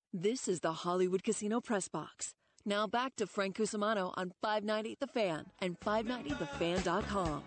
This is the Hollywood Casino Press Box. Now back to Frank Cusimano on 590 The Fan and 590thefan.com.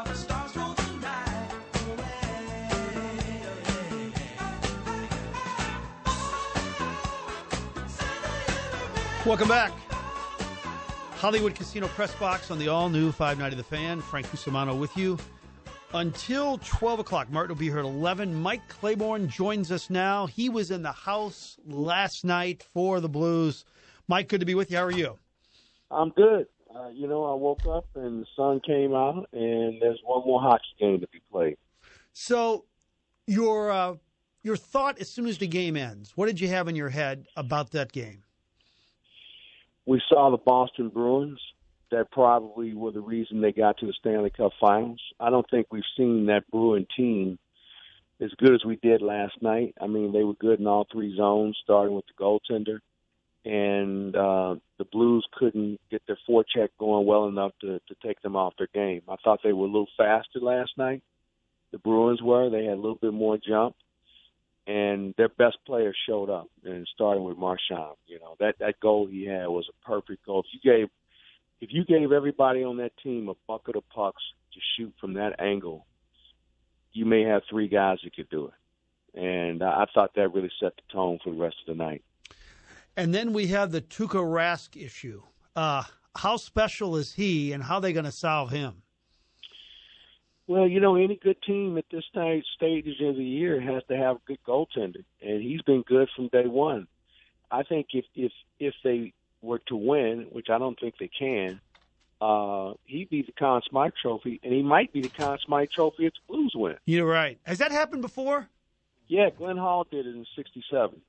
Welcome back. Hollywood Casino Press Box on the all-new 590 The Fan. Frank Cusimano with you until 12 o'clock. Martin will be here at 11. Mike Claiborne joins us now. He was in the house last night for the Blues. Mike, good to be with you. How are you? I'm good. I woke up and the sun came out, and there's one more hockey game to be played. So your thought as soon as the game ends, what did you have in your head about that game? We saw the Boston Bruins. That probably were the reason they got to the Stanley Cup Finals. I don't think we've seen that Bruin team as good as we did last night. I mean, they were good in all three zones, starting with the goaltender. And the Blues couldn't get their forecheck going well enough to take them off their game. I thought they were a little faster last night. The Bruins were. They had a little bit more jump. And their best player showed up, and starting with Marchand. That goal he had was a perfect goal. If you gave everybody on that team a bucket of pucks to shoot from that angle, you may have three guys that could do it. And I thought that really set the tone for the rest of the night. And then we have the Tuukka Rask issue. How special is he, and how are they going to solve him? Well, any good team at this stage of the year has to have a good goaltender, and he's been good from day one. I think if they were to win, which I don't think they can, he'd be the Conn Smythe Trophy, and he might be the Conn Smythe Trophy if the Blues win. You're right. Has that happened before? Yeah, Glenn Hall did it in '67.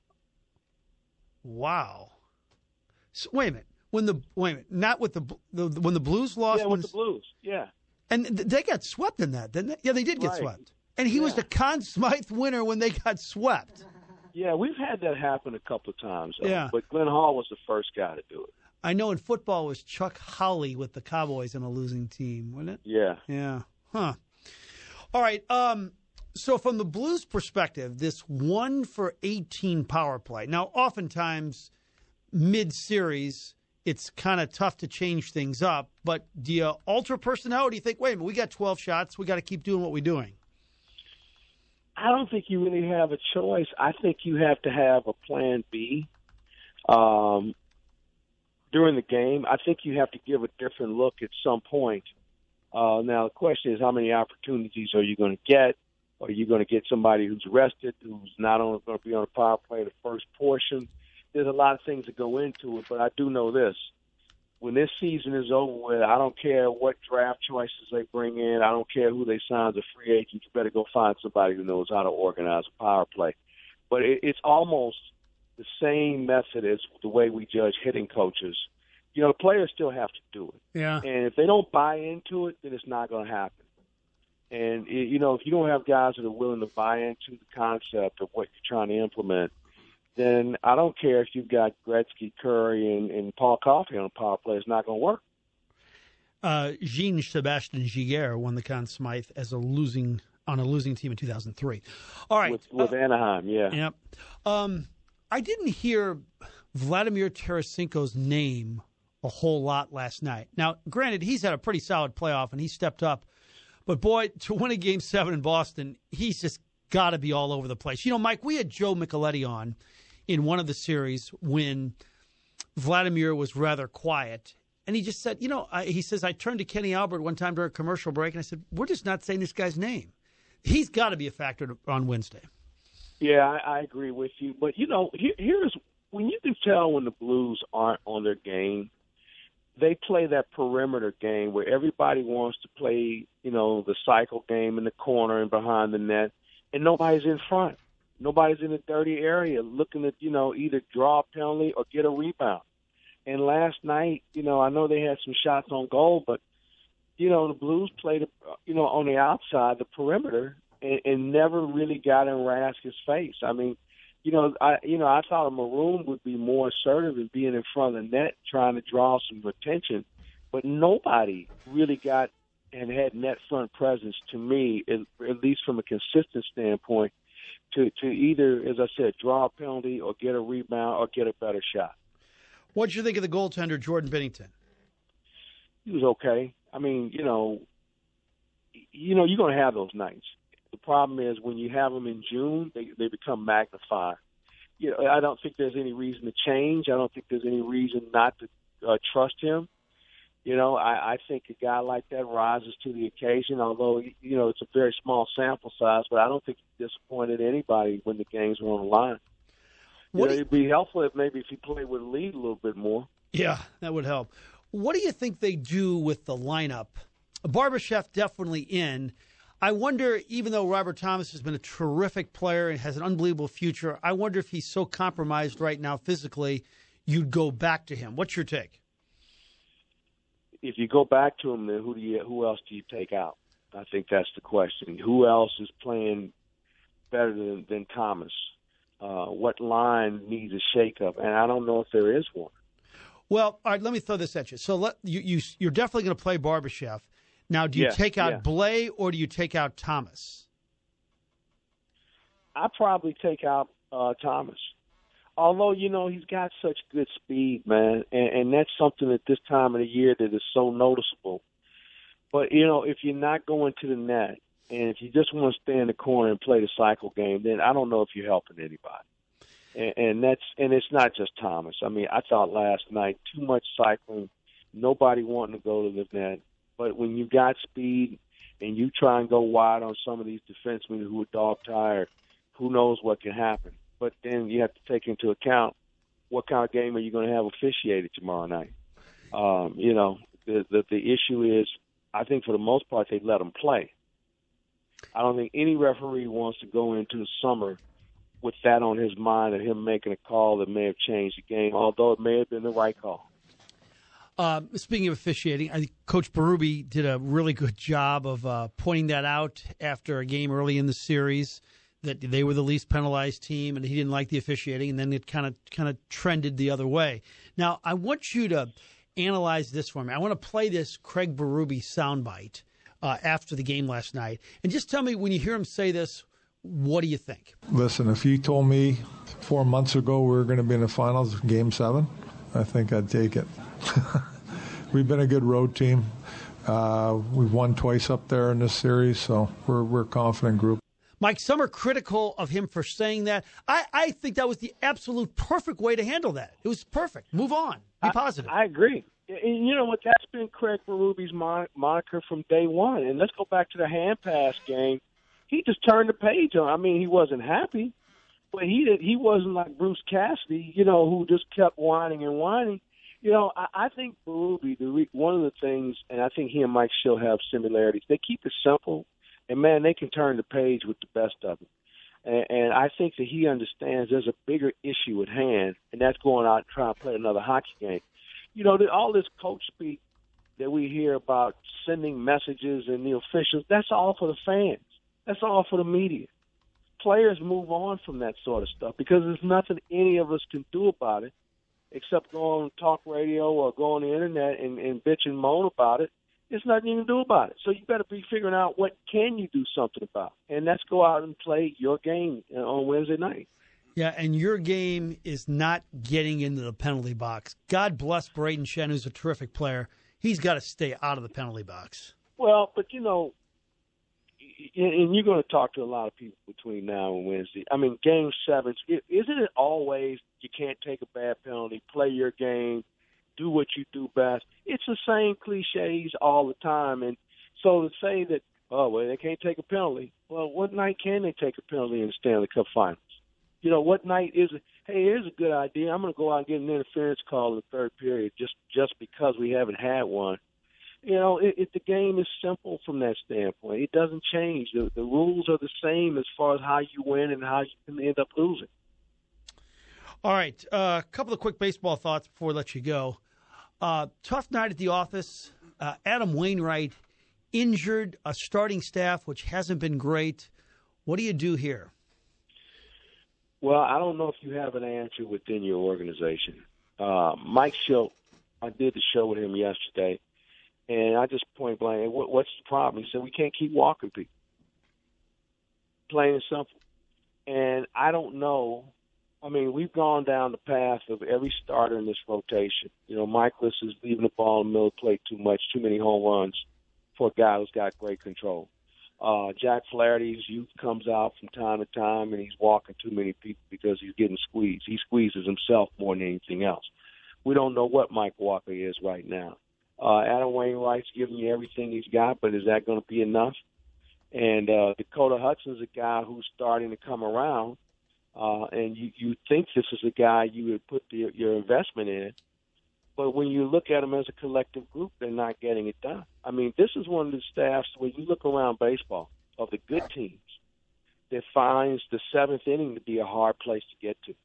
Wow. So, wait a minute. Not with when the Blues lost. Yeah, with the Blues. Yeah. And they got swept in that, didn't they? Yeah, they did get swept. And he was the Conn Smythe winner when they got swept. Yeah, we've had that happen a couple of times. Yeah. But Glenn Hall was the first guy to do it. I know in football it was Chuck Howley with the Cowboys in a losing team, wasn't it? Yeah. Yeah. Huh. All right. So from the Blues' perspective, this 1-for-18 power play. Now, oftentimes, mid-series, it's kind of tough to change things up. But do you alter personnel, or do you think, wait a minute, we got 12 shots, we got to keep doing what we're doing? I don't think you really have a choice. I think you have to have a plan B during the game. I think you have to give a different look at some point. Now, the question is, how many opportunities are you going to get? Are you going to get somebody who's rested, who's not only going to be on the power play the first portion? There's a lot of things that go into it, but I do know this. When this season is over with, I don't care what draft choices they bring in. I don't care who they sign as a free agent. You better go find somebody who knows how to organize a power play. But it's almost the same method as the way we judge hitting coaches. The players still have to do it. Yeah. And if they don't buy into it, then it's not going to happen. And, if you don't have guys that are willing to buy into the concept of what you're trying to implement, then I don't care if you've got Gretzky, Curry, and Paul Coffey on a power play. It's not going to work. Jean-Sebastien Giguère won the Conn Smythe as on a losing team in 2003. All right. With Anaheim, yeah. Yep. I didn't hear Vladimir Tarasenko's name a whole lot last night. Now, granted, he's had a pretty solid playoff, and he stepped up. But, boy, to win a Game 7 in Boston, he's just got to be all over the place. Mike, we had Joe Micheletti on in one of the series when Vladimir was rather quiet. And he just said, he says, I turned to Kenny Albert one time during a commercial break, and I said, we're just not saying this guy's name. He's got to be a factor on Wednesday. Yeah, I agree with you. But, here's when you can tell when the Blues aren't on their game. They play that perimeter game where everybody wants to play, the cycle game in the corner and behind the net, and nobody's in front. Nobody's in the dirty area looking at, either draw a penalty or get a rebound. And last night, I know they had some shots on goal, but, the Blues played, on the outside, the perimeter, and never really got in Rask's face. I mean, I thought a Maroon would be more assertive in being in front of the net, trying to draw some attention, but nobody really got and had net front presence to me, at least from a consistent standpoint. to either, as I said, draw a penalty or get a rebound or get a better shot. What did you think of the goaltender, Jordan Binnington? He was okay. I mean, you're going to have those nights. The problem is when you have them in June, they become magnified. I don't think there's any reason to change. I don't think there's any reason not to trust him. I think a guy like that rises to the occasion, although, it's a very small sample size, but I don't think he disappointed anybody when the games were on the line. It'd be helpful if he played with a lead a little bit more. Yeah, that would help. What do you think they do with the lineup? Barbashev definitely in. I wonder, even though Robert Thomas has been a terrific player and has an unbelievable future, I wonder if he's so compromised right now physically, you'd go back to him. What's your take? If you go back to him, then who else do you take out? I think that's the question. Who else is playing better than Thomas? What line needs a shakeup? And I don't know if there is one. Well, all right, let me throw this at you. So you're definitely going to play Barbashev. Now, do you take out Blais or do you take out Thomas? I probably take out Thomas. Although, he's got such good speed, man, and that's something at this time of the year that is so noticeable. But, if you're not going to the net and if you just want to stay in the corner and play the cycle game, then I don't know if you're helping anybody. And it's not just Thomas. I mean, I thought last night too much cycling, nobody wanting to go to the net. But when you got speed and you try and go wide on some of these defensemen who are dog-tired, who knows what can happen. But then you have to take into account what kind of game are you going to have officiated tomorrow night. The issue is, I think for the most part, they let them play. I don't think any referee wants to go into the summer with that on his mind and him making a call that may have changed the game, although it may have been the right call. Speaking of officiating, I think Coach Berube did a really good job of pointing that out after a game early in the series, that they were the least penalized team and he didn't like the officiating, and then it kind of trended the other way. Now, I want you to analyze this for me. I want to play this Craig Berube soundbite after the game last night. And just tell me, when you hear him say this, what do you think? Listen, if you told me 4 months ago we were going to be in the finals, Game 7, I think I'd take it. We've been a good road team. We've won twice up there in this series, so we're a confident group. Mike, some are critical of him for saying that. I think that was the absolute perfect way to handle that. It was perfect. Move on. Be positive. I agree. And you know what? That's been Craig Berube's moniker from day one. And let's go back to the hand pass game. He just turned the page on. I mean, he wasn't happy, but he wasn't like Bruce Cassidy, who just kept whining and whining. I think Berube, one of the things, and I think he and Mike still have similarities, they keep it simple, and, man, they can turn the page with the best of them. And I think that he understands there's a bigger issue at hand, and that's going out and trying to play another hockey game. All this coach speak that we hear about sending messages and the officials, that's all for the fans. That's all for the media. Players move on from that sort of stuff because there's nothing any of us can do about it except go on talk radio or go on the internet and bitch and moan about it. There's nothing you can do about it. So you better be figuring out what can you do something about. And that's go out and play your game on Wednesday night. Yeah, and your game is not getting into the penalty box. God bless Braden Shen, who's a terrific player. He's got to stay out of the penalty box. Well, but, and you're going to talk to a lot of people between now and Wednesday. I mean, Game 7, isn't it always you can't take a bad penalty, play your game, do what you do best? It's the same cliches all the time. And so to say that, they can't take a penalty, well, what night can they take a penalty in the Stanley Cup Finals? What night is it? Hey, here's a good idea. I'm going to go out and get an interference call in the third period just because we haven't had one. The game is simple from that standpoint. It doesn't change. The rules are the same as far as how you win and how you can end up losing. All right, a couple of quick baseball thoughts before we let you go. Tough night at the office. Adam Wainwright injured, a starting staff, which hasn't been great. What do you do here? Well, I don't know if you have an answer within your organization. Mike Schilt, I did the show with him yesterday, and I just point blank, what's the problem? He said, we can't keep walking people. Plain and simple. And I don't know. I mean, we've gone down the path of every starter in this rotation. You know, Michaelis is leaving the ball in the middle of the plate too much, too many home runs for a guy who's got great control. Jack Flaherty's youth comes out from time to time, and he's walking too many people because he's getting squeezed. He squeezes himself more than anything else. We don't know what Mike Walker is right now. Adam Wainwright's giving you everything he's got, but is that going to be enough? And Dakota Hudson's a guy who's starting to come around, and you think this is a guy you would put your investment in. But when you look at them as a collective group, they're not getting it done. I mean, this is one of the staffs, when you look around baseball, of the good teams, that finds the seventh inning to be a hard place to get to.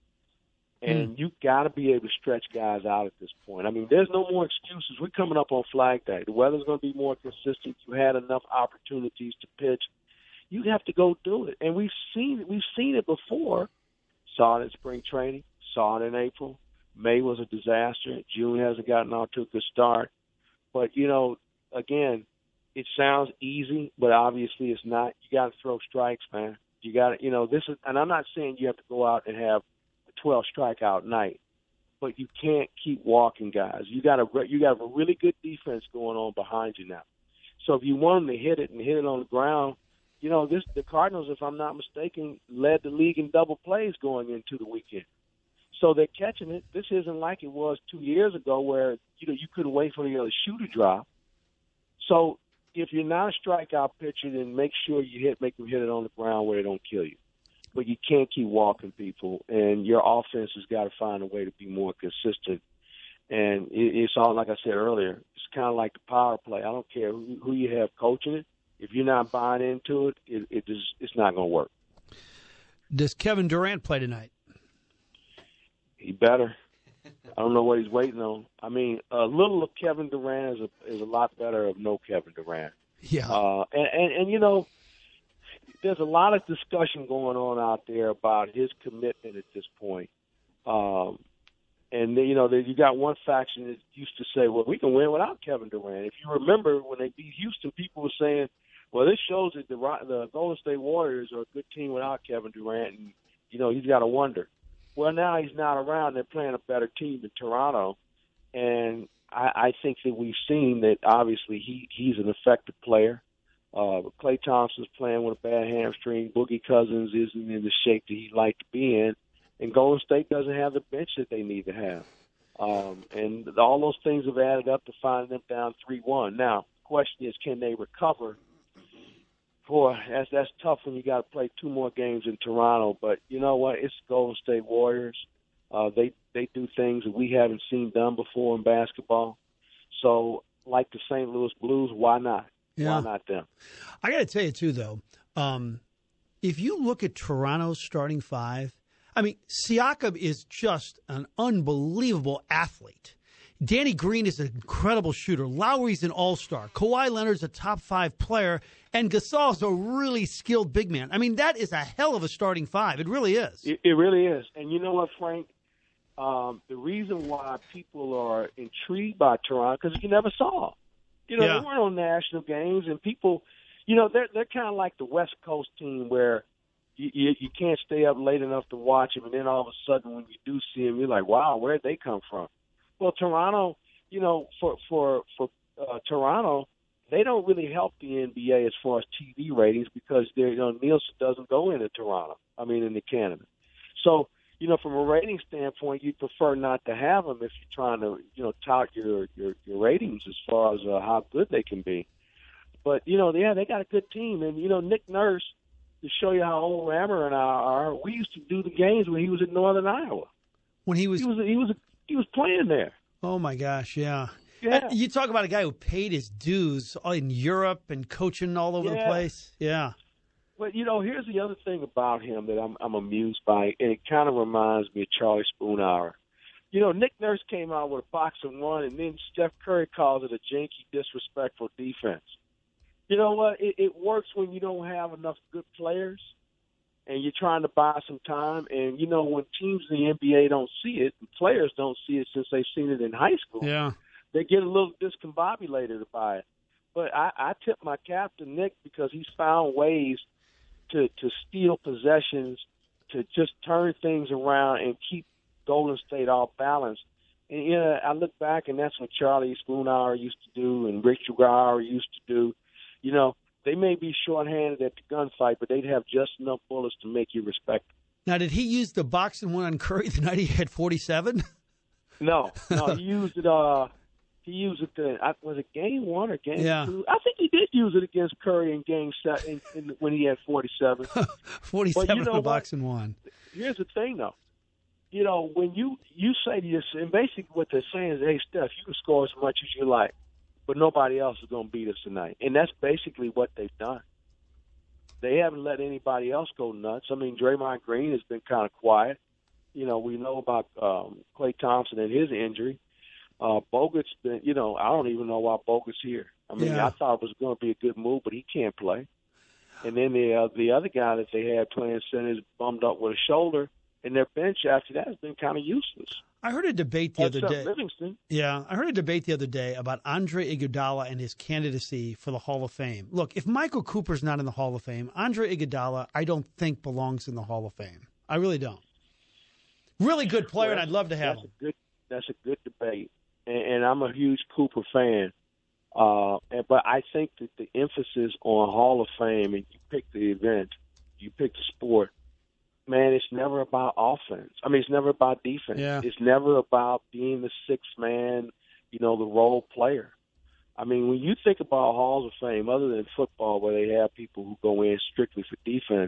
And you got to be able to stretch guys out at this point. I mean, there's no more excuses. We're coming up on Flag Day. The weather's going to be more consistent. You had enough opportunities to pitch. You have to go do it. And we've seen it before. Saw it in spring training. Saw it in April. May was a disaster. June hasn't gotten off to a good start. But, you know, again, it sounds easy, but obviously it's not. You got to throw strikes, man. You got to, you know, this is, and I'm not saying you have to go out and have a 12 strikeout night, but you can't keep walking guys. You got a really good defense going on behind you now. So if you want them to hit it and hit it on the ground, you know, the Cardinals, if I'm not mistaken, led the league in double plays going into the weekend. So they're catching it. This isn't like it was 2 years ago where, you know, you couldn't wait for the other shoe to drop. So if you're not a strikeout pitcher, then make sure you make them hit it on the ground where they don't kill you. But you can't keep walking people, and your offense has got to find a way to be more consistent. And it's all, like I said earlier, it's kind of like the power play. I don't care who you have coaching it. If you're not buying into it, it's not going to work. Does Kevin Durant play tonight? He better. I don't know what he's waiting on. I mean, a little of Kevin Durant is a lot better of no Kevin Durant. Yeah. And you know, there's a lot of discussion going on out there about his commitment at this point. And, you know, you got one faction that used to say, well, we can win without Kevin Durant. If you remember when they beat Houston, people were saying, well, this shows that the Golden State Warriors are a good team without Kevin Durant, and, you know, he's got to wonder. Well, now he's not around. They're playing a better team than Toronto, and I think that we've seen that obviously he's an effective player. Klay Thompson's playing with a bad hamstring. Boogie Cousins isn't in the shape that he'd like to be in, and Golden State doesn't have the bench that they need to have. And all those things have added up to find them down 3-1. Now, the question is, can they recover? Boy, that's tough when you got to play 2 more games in Toronto. But you know what? It's Golden State Warriors. They do things that we haven't seen done before in basketball. So, like the St. Louis Blues, why not? Yeah. Why not them? I got to tell you, too, though, if you look at Toronto's starting 5, I mean, Siakam is just an unbelievable athlete. Danny Green is an incredible shooter. Lowry's an all-star. Kawhi Leonard's a top 5 player. And Gasol's a really skilled big man. I mean, that is a hell of a starting 5. It really is. It really is. And you know what, Frank? The reason why people are intrigued by Toronto, because you never saw. You know, They weren't on national games, and people, you know, they're kind of like the West Coast team where you can't stay up late enough to watch them, and then all of a sudden when you do see them, you're like, wow, where'd they come from? Well, Toronto, you know, for Toronto, they don't really help the NBA as far as TV ratings because Nielsen doesn't go into Toronto. I mean, into Canada. So, you know, from a rating standpoint, you'd prefer not to have them if you're trying to, you know, tout your ratings as far as how good they can be. But, you know, they got a good team. And, you know, Nick Nurse, to show you how old Rammer and I are, we used to do the games when he was in Northern Iowa. When he was playing there. Oh, my gosh, yeah. Yeah. You talk about a guy who paid his dues in Europe and coaching all over the place. Yeah. But, you know, here's the other thing about him that I'm amused by, and it kind of reminds me of Charlie Spoonhour. You know, Nick Nurse came out with a box and one, and then Steph Curry calls it a janky, disrespectful defense. You know what? It works when you don't have enough good players and you're trying to buy some time. And, you know, when teams in the NBA don't see it, and players don't see it since they've seen it in high school. Yeah. They get a little discombobulated by it. But I tip my cap to Nick because he's found ways to steal possessions, to just turn things around and keep Golden State off balance. And, you know, I look back, and that's what Charlie Spoonhour used to do and Rick Drugar used to do. You know, they may be shorthanded at the gunfight, but they'd have just enough bullets to make you respect them. Now, did he use the boxing one on Curry the night he had 47? No, he used it. He used it. Was it game 1 or game 2? I think he did use it against Curry in game 7 when he had 47. 47 in the boxing one. Here's the thing, though. You know, when you say this, and basically what they're saying is, hey, Steph, you can score as much as you like, but nobody else is going to beat us tonight. And that's basically what they've done. They haven't let anybody else go nuts. I mean, Draymond Green has been kind of quiet. You know, we know about Klay Thompson and his injury. Bogut's been, you know, I don't even know why Bogut's here. I mean, I thought it was going to be a good move, but he can't play. And then the other guy that they had playing center is bummed up with a shoulder, and their bench after that has been kind of useless. I heard a debate the other day. Livingston. Yeah, I heard a debate the other day about Andre Iguodala and his candidacy for the Hall of Fame. Look, if Michael Cooper's not in the Hall of Fame, Andre Iguodala, I don't think belongs in the Hall of Fame. I really don't. Really good player, and I'd love to have him. That's a good debate, and I'm a huge Cooper fan. But I think that the emphasis on Hall of Fame, and you pick the event, you pick the sport, man, it's never about offense. I mean, it's never about defense. Yeah. It's never about being the sixth man, you know, the role player. I mean, when you think about Halls of Fame, other than football where they have people who go in strictly for defense,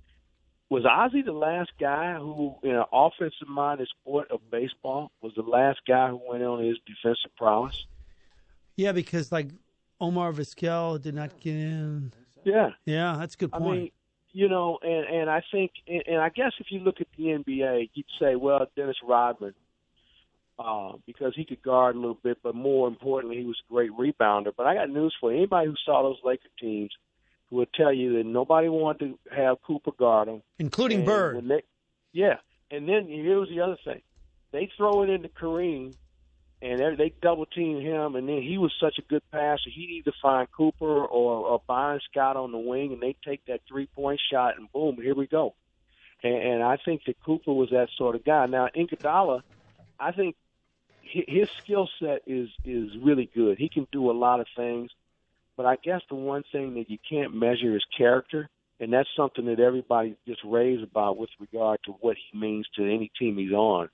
was Ozzie the last guy who, in an offensive-minded sport of baseball, was the last guy who went on his defensive prowess? Yeah, because, like, Omar Vizquel did not get in. Yeah. Yeah, that's a good point. I mean, you know, and I think, and I guess if you look at the NBA, you'd say, well, Dennis Rodman, because he could guard a little bit, but more importantly, he was a great rebounder. But I got news for you. Anybody who saw those Laker teams who would tell you that nobody wanted to have Cooper guard him. Including Bird. And then here's the other thing. They throw it into Kareem, and they double-team him, and then he was such a good passer. He'd either find Cooper or Byron Scott on the wing, and they take that three-point shot, and boom, here we go. And I think that Cooper was that sort of guy. Now, Iguodala, I think his skill set is really good. He can do a lot of things, but I guess the one thing that you can't measure is character, and that's something that everybody just raves about with regard to what he means to any team he's on.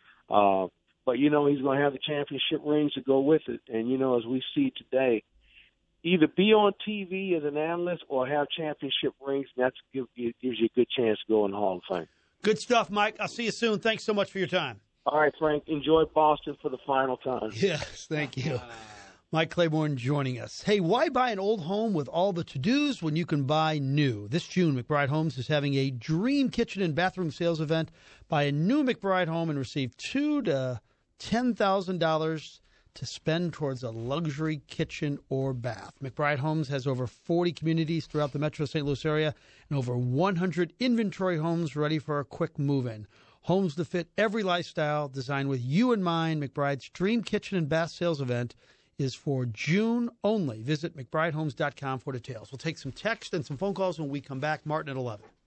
But, you know, he's going to have the championship rings to go with it. And, you know, as we see today, either be on TV as an analyst or have championship rings, and that gives you a good chance to go in the Hall of Fame. Good stuff, Mike. I'll see you soon. Thanks so much for your time. All right, Frank. Enjoy Boston for the final time. Yes, thank you. Mike Claiborne joining us. Hey, why buy an old home with all the to-dos when you can buy new? This June, McBride Homes is having a dream kitchen and bathroom sales event. Buy a new McBride home and receive $2,000 to $10,000 to spend towards a luxury kitchen or bath. McBride Homes has over 40 communities throughout the metro St. Louis area and over 100 inventory homes ready for a quick move-in. Homes to fit every lifestyle, designed with you in mind. McBride's Dream Kitchen and Bath Sales Event is for June only. Visit McBrideHomes.com for details. We'll take some text and some phone calls when we come back. Martin at 11.